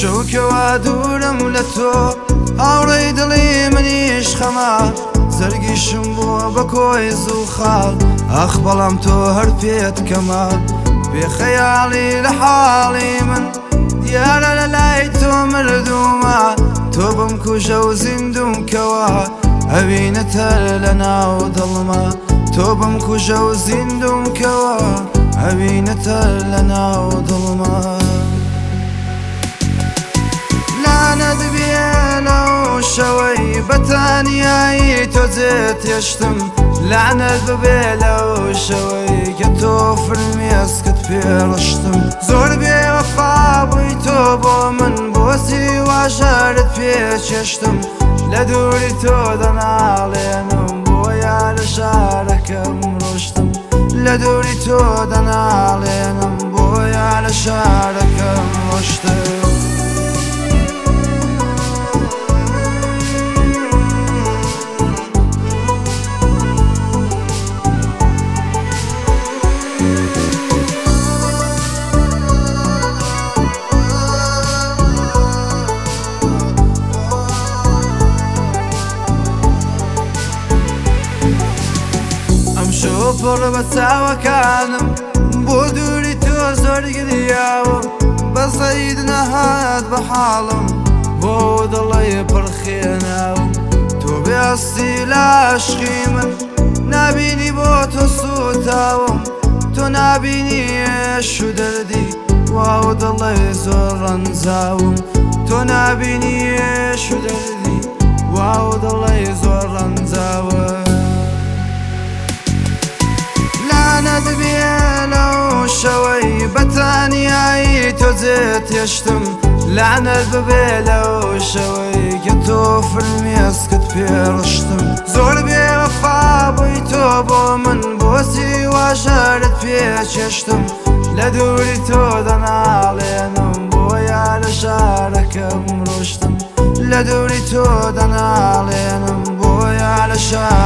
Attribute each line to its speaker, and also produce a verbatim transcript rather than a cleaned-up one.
Speaker 1: شەوکەوا دوورم لە تۆ هاوڕێی دڵی منیش خەما زەرگیشم بووە بە کۆی زوو خاڵ ئاخ بەڵام تۆ هەر پێت کەما بێخەیاڵی لە حاڵی من دیارە لە لای تۆ مردومە تۆ بم کوژە و زیندوم کەوە ئەوینەتە لە ناو دڵمە تۆ بم کوژە و زیندوم کەوە ئەوینەتە لە ناو دڵمە لعنەت بێ لەو شەوەی بەتانیایی تۆ جێت هێشتم لعنەت ببێ لەو شەوەی کە تۆ فرمێسکت پێڕشتم زۆر بێوەفا بووی تۆ بۆ من بۆسی واژەرت پێچێشتم لە دووری تۆ دەناڵێنم بۆیە لە شارەکەم ڕۆشتم لە دووری تۆ دەناڵێنم بۆیە لە شارەکەم ڕۆشتم پڕ بە چاوەکانم بۆ دووری تۆ زۆر گریاوم بە سەید نەهات بە حاڵم بۆ دڵی پڕخێناوم تۆ بێستی لە عاشقی من نابینی بۆ تۆ سوتاوم تۆ نابینی ئێش و دەردی واو دڵی زۆر ڕەنجاوم تۆ نابینی ئێش و دەردی واو دڵی زۆر ڕەنجاوم لعنەت بێ لەو شەوەی بەتانیایی تۆ جێت هێشتم لعنەت ببێ لەو شەوەی کە تۆ فرمێسکت پێڕشتم زۆر بێوەفا بووی تۆ بۆ من بۆسی واژەرت پێچێشتم لە دووری تۆ دەناڵێنم بۆیە لە شارەکەم ڕۆشتم لە دووری تۆ دەناڵێنم بۆیە لە شار